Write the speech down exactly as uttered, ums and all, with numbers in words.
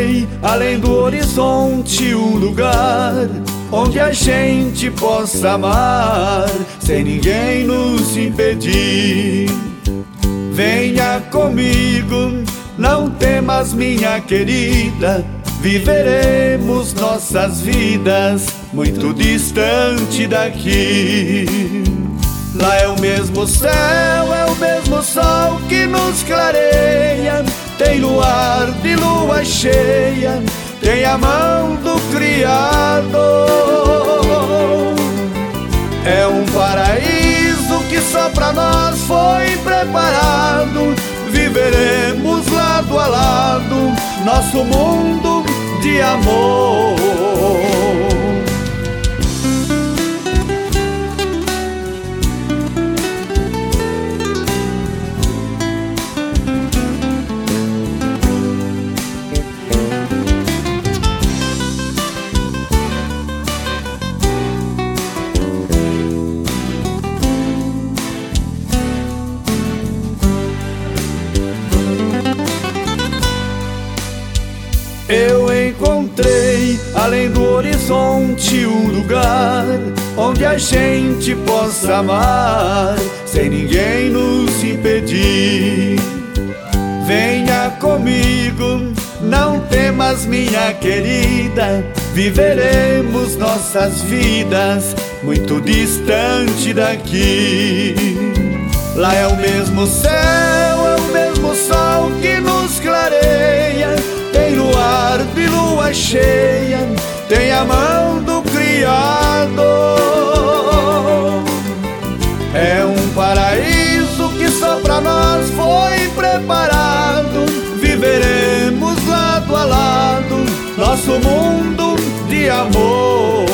encontrei, além do horizonte, um lugar onde a gente possa amar sem ninguém nos impedir. Venha comigo, não temas, minha querida, viveremos nossas vidas muito distante daqui. Lá é o mesmo céu, é o mesmo sol que nos clareia, tem luar de lua cheia, tem a mão do Criador. É um paraíso que só pra nós foi preparado, viveremos lado a lado nosso mundo de amor. Eu encontrei, além do horizonte, um lugar onde a gente possa amar sem ninguém nos impedir. Venha comigo, não temas, minha querida, viveremos nossas vidas muito distante daqui. Lá é o mesmo céu, é o mesmo sol que nos clareia, tem luar de lua cheia, tem a mão do Criador. É um paraíso que só pra nós foi preparado, viveremos lado a lado nosso mundo de amor.